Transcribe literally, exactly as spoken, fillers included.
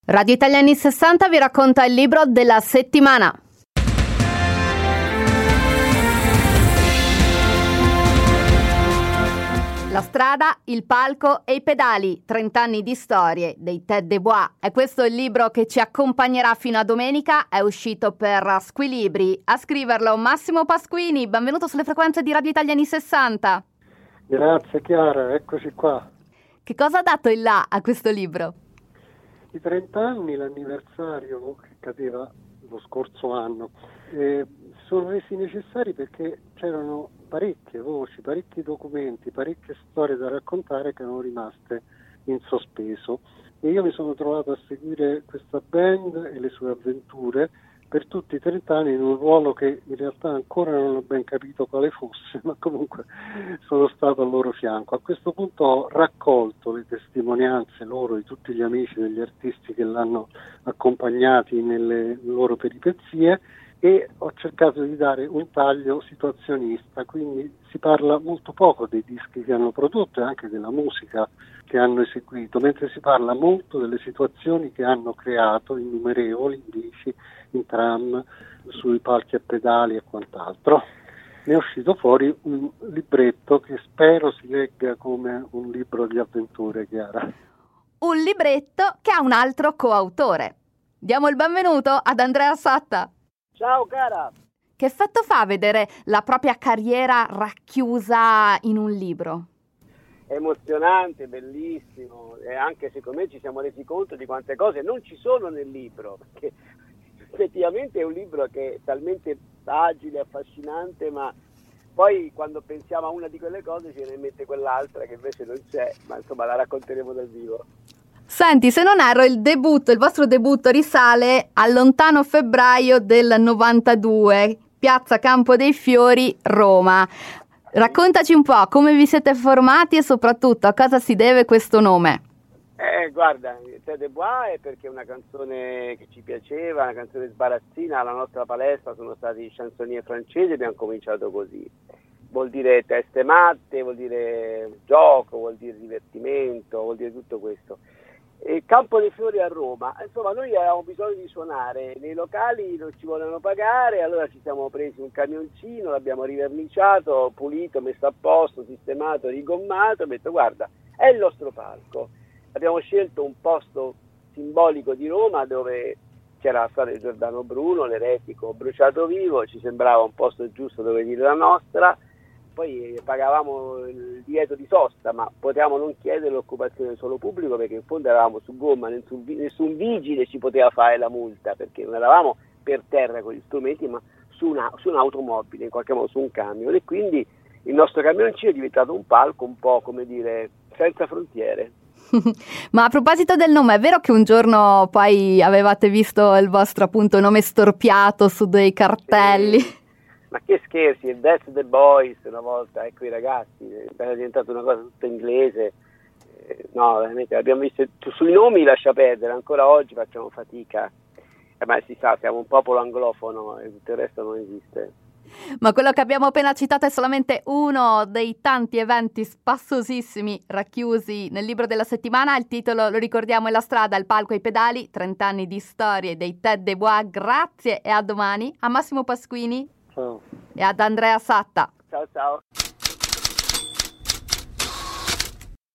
Radio Italia anni sessanta vi racconta il libro della settimana. La strada, il palco e i pedali, trent'anni di storie dei Tête de Bois. È questo il libro che ci accompagnerà fino a domenica, è uscito per Squilibri. A scriverlo Massimo Pasquini, benvenuto sulle frequenze di Radio Italia anni sessanta. Grazie Chiara, eccoci qua. Che cosa ha dato il là a questo libro? I trent'anni, l'anniversario che cadeva lo scorso anno, eh, sono resi necessari perché c'erano parecchie voci, parecchi documenti, parecchie storie da raccontare che erano rimaste in sospeso. E io mi sono trovato a seguire questa band e le sue avventure per tutti i trent'anni in un ruolo che in realtà ancora non ho ben capito quale fosse, ma comunque sono stato al loro fianco. A questo punto ho raccolto le testimonianze loro, di tutti gli amici, degli artisti che l'hanno accompagnati nelle loro peripezie, e ho cercato di dare un taglio situazionista, quindi si parla molto poco dei dischi che hanno prodotto e anche della musica che hanno eseguito, mentre si parla molto delle situazioni che hanno creato, innumerevoli, in bici, in tram, sui palchi a pedali e quant'altro. Ne è uscito fuori un libretto che spero si legga come un libro di avventure, Chiara. Un libretto che ha un altro coautore. Diamo il benvenuto ad Andrea Satta. Ciao cara! Che effetto fa vedere la propria carriera racchiusa in un libro? È emozionante, bellissimo, e anche secondo me ci siamo resi conto di quante cose non ci sono nel libro, perché effettivamente è un libro che è talmente agile, affascinante, ma poi quando pensiamo a una di quelle cose ci viene in mente quell'altra che invece non c'è, ma insomma la racconteremo dal vivo. Senti, se non erro, il debutto, il vostro debutto risale al lontano febbraio del novantadue, Piazza Campo dei Fiori, Roma. Raccontaci un po' come vi siete formati e soprattutto a cosa si deve questo nome. Eh, guarda, Tête de Bois è perché è una canzone che ci piaceva, una canzone sbarazzina. Alla nostra palestra sono stati chansonnier francesi e abbiamo cominciato così. Vuol dire teste matte, vuol dire gioco, vuol dire divertimento, vuol dire tutto questo. E Campo dei Fiori a Roma, insomma noi avevamo bisogno di suonare, nei locali non ci volevano pagare, allora ci siamo presi un camioncino, l'abbiamo riverniciato, pulito, messo a posto, sistemato, rigommato, e ho detto guarda, è il nostro palco. Abbiamo scelto un posto simbolico di Roma dove c'era la strada di Giordano Bruno, l'eretico bruciato vivo, ci sembrava un posto giusto dove dire la nostra. Poi pagavamo il divieto di sosta, ma potevamo non chiedere l'occupazione del suolo pubblico perché in fondo eravamo su gomma, nessun, nessun vigile ci poteva fare la multa perché non eravamo per terra con gli strumenti, ma su, una, su un'automobile, in qualche modo su un camion, e quindi il nostro camioncino è diventato un palco un po', come dire, senza frontiere. Ma a proposito del nome, è vero che un giorno poi avevate visto il vostro appunto nome storpiato su dei cartelli? Sì. Ma che scherzi, il That's the Boys una volta, ecco i ragazzi, è diventata una cosa tutta inglese, eh, no veramente abbiamo visto, sui nomi lascia perdere, ancora oggi facciamo fatica, eh, ma si sa, siamo un popolo anglofono e tutto il resto non esiste. Ma quello che abbiamo appena citato è solamente uno dei tanti eventi spassosissimi racchiusi nel libro della settimana. Il titolo, lo ricordiamo, è La strada, il palco e i pedali, trent'anni di storie dei Tête de Bois. Grazie e a domani. A Massimo Pasquini. Ciao. E ad Andrea Satta. Ciao ciao.